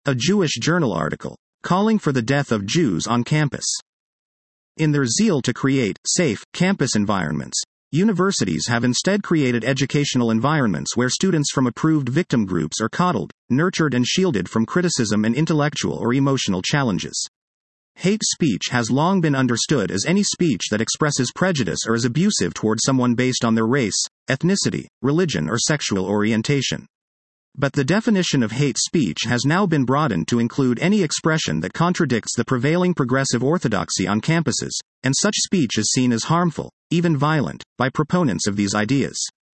A Jewish journal article, calling for the death of Jews on campus. In their zeal to create safe campus environments, universities have instead created educational environments where students from approved victim groups are coddled, nurtured and shielded from criticism and intellectual or emotional challenges. Hate speech has long been understood as any speech that expresses prejudice or is abusive toward someone based on their race, ethnicity, religion or sexual orientation. But the definition of hate speech has now been broadened to include any expression that contradicts the prevailing progressive orthodoxy on campuses, and such speech is seen as harmful, even violent, by proponents of these ideas.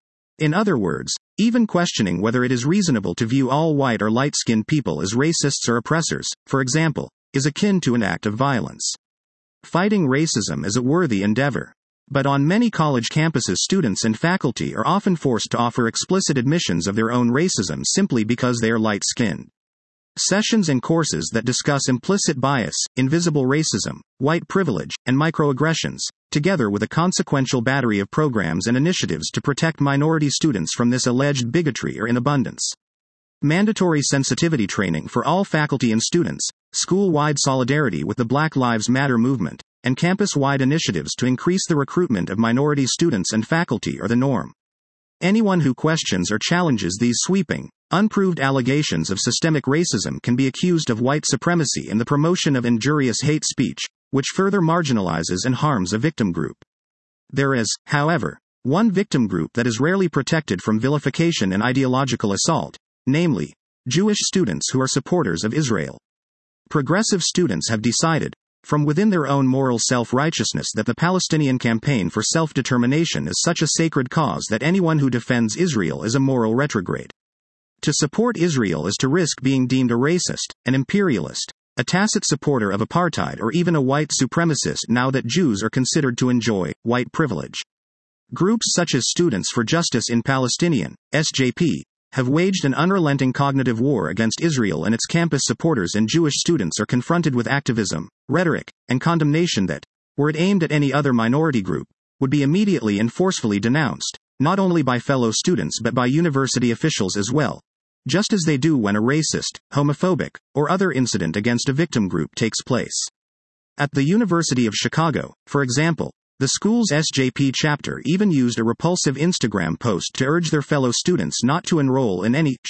In other words, even questioning whether it is reasonable to view all white or light-skinned people as racists or oppressors, for example, is akin to an act of violence. Fighting racism is a worthy endeavor. But on many college campuses, students and faculty are often forced to offer explicit admissions of their own racism simply because they are light-skinned. Sessions and courses that discuss implicit bias, invisible racism, white privilege, and microaggressions, together with a consequential battery of programs and initiatives to protect minority students from this alleged bigotry, are in abundance. Mandatory sensitivity training for all faculty and students, school-wide solidarity with the Black Lives Matter movement, and campus-wide initiatives to increase the recruitment of minority students and faculty are the norm. Anyone who questions or challenges these sweeping, unproved allegations of systemic racism can be accused of white supremacy and the promotion of injurious hate speech, which further marginalizes and harms a victim group. There is, however, one victim group that is rarely protected from vilification and ideological assault, namely, Jewish students who are supporters of Israel. Progressive students have decided, from within their own moral self-righteousness, that the Palestinian campaign for self-determination is such a sacred cause that anyone who defends Israel is a moral retrograde. To support Israel is to risk being deemed a racist, an imperialist, a tacit supporter of apartheid, or even a white supremacist now that Jews are considered to enjoy white privilege. Groups such as Students for Justice in Palestinian, SJP, have waged an unrelenting cognitive war against Israel and its campus supporters, and Jewish students are confronted with activism, rhetoric, and condemnation that, were it aimed at any other minority group, would be immediately and forcefully denounced, not only by fellow students but by university officials as well, just as they do when a racist, homophobic, or other incident against a victim group takes place. At the University of Chicago, for example, the school's SJP chapter even used a repulsive Instagram post to urge their fellow students not to enroll in any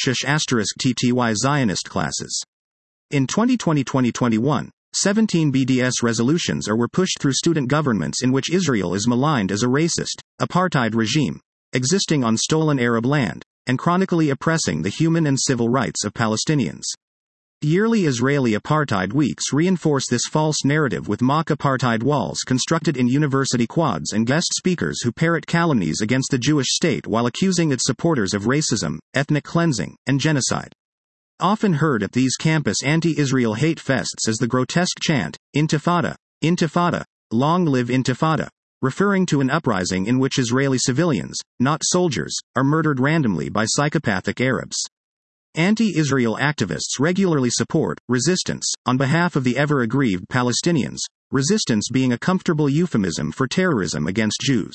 *TTY Zionist classes. In 2020-2021, 17 BDS resolutions were pushed through student governments in which Israel is maligned as a racist, apartheid regime, existing on stolen Arab land, and chronically oppressing the human and civil rights of Palestinians. Yearly Israeli apartheid weeks reinforce this false narrative with mock apartheid walls constructed in university quads and guest speakers who parrot calumnies against the Jewish state while accusing its supporters of racism, ethnic cleansing, and genocide. Often heard at these campus anti-Israel hate fests is the grotesque chant, Intifada, Intifada, long live Intifada, referring to an uprising in which Israeli civilians, not soldiers, are murdered randomly by psychopathic Arabs. Anti-Israel activists regularly support resistance on behalf of the ever-aggrieved Palestinians, resistance being a comfortable euphemism for terrorism against Jews.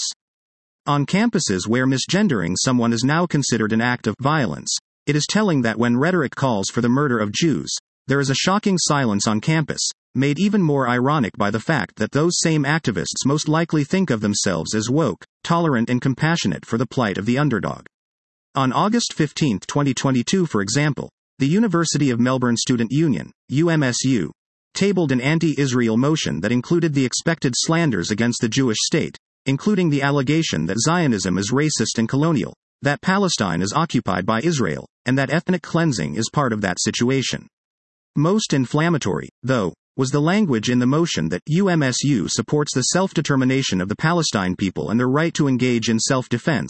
On campuses where misgendering someone is now considered an act of violence, it is telling that when rhetoric calls for the murder of Jews, there is a shocking silence on campus, made even more ironic by the fact that those same activists most likely think of themselves as woke, tolerant and compassionate for the plight of the underdog. On August 15, 2022, for example, the University of Melbourne Student Union, UMSU, tabled an anti-Israel motion that included the expected slanders against the Jewish state, including the allegation that Zionism is racist and colonial, that Palestine is occupied by Israel, and that ethnic cleansing is part of that situation. Most inflammatory, though, was the language in the motion that UMSU supports the self-determination of the Palestine people and their right to engage in self-defense,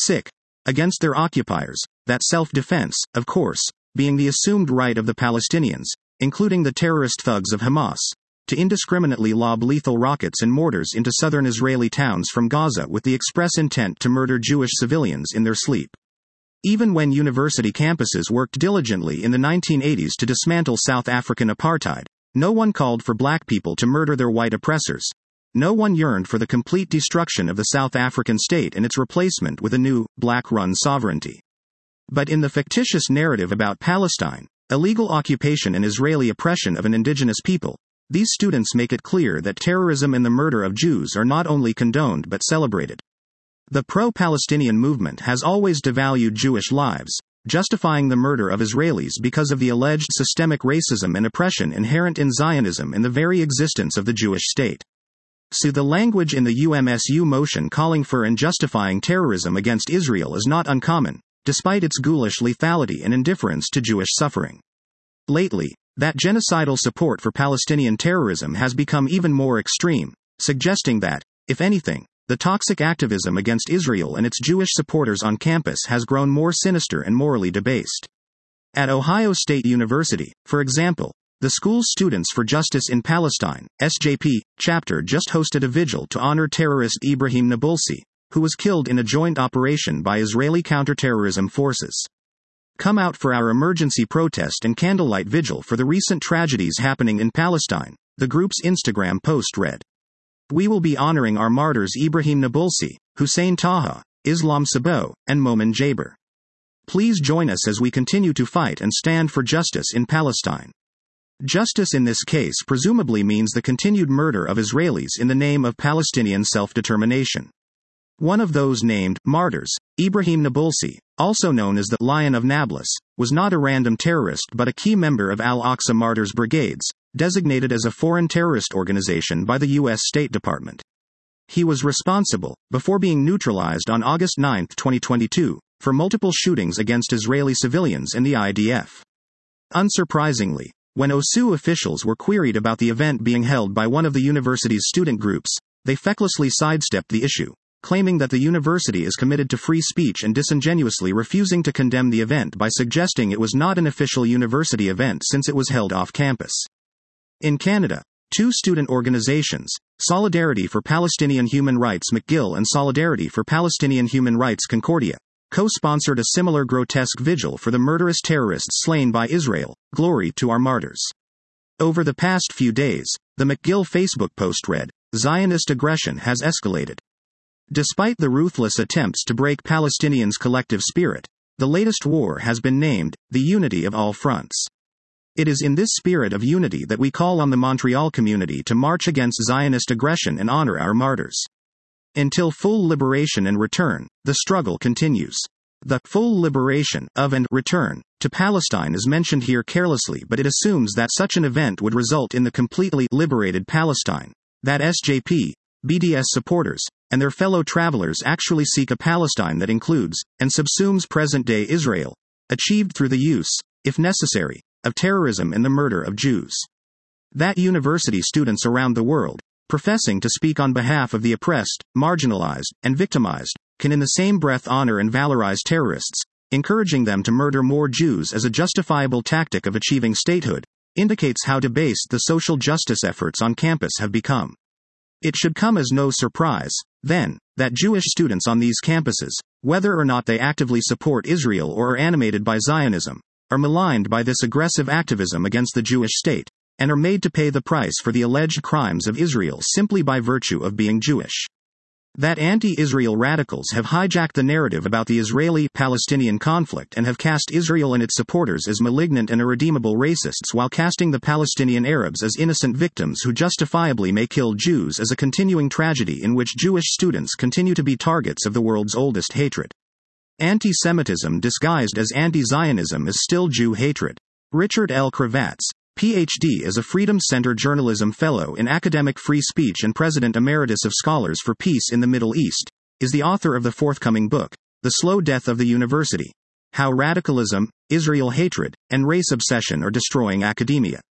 against their occupiers, that self-defense, of course, being the assumed right of the Palestinians, including the terrorist thugs of Hamas, to indiscriminately lob lethal rockets and mortars into southern Israeli towns from Gaza with the express intent to murder Jewish civilians in their sleep. Even when university campuses worked diligently in the 1980s to dismantle South African apartheid, no one called for black people to murder their white oppressors. No one yearned for the complete destruction of the South African state and its replacement with a new, black-run sovereignty. But in the fictitious narrative about Palestine, illegal occupation and Israeli oppression of an indigenous people, these students make it clear that terrorism and the murder of Jews are not only condoned but celebrated. The pro-Palestinian movement has always devalued Jewish lives, justifying the murder of Israelis because of the alleged systemic racism and oppression inherent in Zionism and the very existence of the Jewish state. So the language in the UMSU motion calling for and justifying terrorism against Israel is not uncommon, despite its ghoulish lethality and indifference to Jewish suffering. Lately, that genocidal support for Palestinian terrorism has become even more extreme, suggesting that, if anything, the toxic activism against Israel and its Jewish supporters on campus has grown more sinister and morally debased. At Ohio State University, for example, the school's Students for Justice in Palestine, SJP, chapter just hosted a vigil to honor terrorist Ibrahim Nabulsi, who was killed in a joint operation by Israeli counterterrorism forces. Come out for our emergency protest and candlelight vigil for the recent tragedies happening in Palestine, the group's Instagram post read. We will be honoring our martyrs Ibrahim Nabulsi, Hussein Taha, Islam Sabo, and Momin Jaber. Please join us as we continue to fight and stand for justice in Palestine. Justice in this case presumably means the continued murder of Israelis in the name of Palestinian self-determination. One of those named martyrs, Ibrahim Nabulsi, also known as the Lion of Nablus, was not a random terrorist but a key member of Al-Aqsa Martyrs Brigades, designated as a foreign terrorist organization by the U.S. State Department. He was responsible, before being neutralized on August 9, 2022, for multiple shootings against Israeli civilians and the IDF. Unsurprisingly, when OSU officials were queried about the event being held by one of the university's student groups, they fecklessly sidestepped the issue, claiming that the university is committed to free speech and disingenuously refusing to condemn the event by suggesting it was not an official university event since it was held off campus. In Canada, two student organizations, Solidarity for Palestinian Human Rights McGill and Solidarity for Palestinian Human Rights Concordia, co-sponsored a similar grotesque vigil for the murderous terrorists slain by Israel, Glory to our martyrs. Over the past few days, the McGill Facebook post read, Zionist aggression has escalated. Despite the ruthless attempts to break Palestinians' collective spirit, the latest war has been named, the unity of all fronts. It is in this spirit of unity that we call on the Montreal community to march against Zionist aggression and honor our martyrs. Until full liberation and return, the struggle continues. The full liberation of and return to Palestine is mentioned here carelessly, but it assumes that such an event would result in the completely liberated Palestine, that SJP, BDS supporters, and their fellow travelers actually seek a Palestine that includes, and subsumes present-day Israel, achieved through the use, if necessary, of terrorism and the murder of Jews. That university students around the world, professing to speak on behalf of the oppressed, marginalized, and victimized, can in the same breath honor and valorize terrorists, encouraging them to murder more Jews as a justifiable tactic of achieving statehood, indicates how debased the social justice efforts on campus have become. It should come as no surprise, then, that Jewish students on these campuses, whether or not they actively support Israel or are animated by Zionism, are maligned by this aggressive activism against the Jewish state, and are made to pay the price for the alleged crimes of Israel simply by virtue of being Jewish. That anti-Israel radicals have hijacked the narrative about the Israeli-Palestinian conflict and have cast Israel and its supporters as malignant and irredeemable racists while casting the Palestinian Arabs as innocent victims who justifiably may kill Jews is a continuing tragedy in which Jewish students continue to be targets of the world's oldest hatred. Anti-Semitism disguised as anti-Zionism is still Jew hatred. Richard L. Kravats, Ph.D. is a Freedom Center Journalism Fellow in Academic Free Speech and President Emeritus of Scholars for Peace in the Middle East, is the author of the forthcoming book, The Slow Death of the University: How Radicalism, Israel Hatred, and Race Obsession Are Destroying Academia.